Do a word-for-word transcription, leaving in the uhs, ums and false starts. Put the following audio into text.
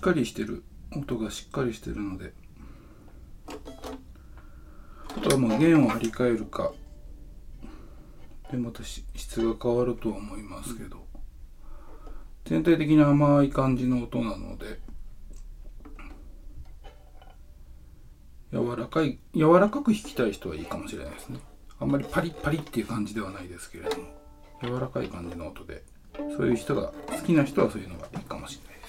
かりしてる、音がしっかりしてるので、あとはまあ弦を張り替えるかでまた質が変わるとは思いますけど、全体的に甘い感じの音なので、柔らかい柔らかく弾きたい人はいいかもしれないですね。あんまりパリッパリっていう感じではないですけれども、柔らかい感じの音で、そういう人が好きな人はそういうのがいいかもしれないです。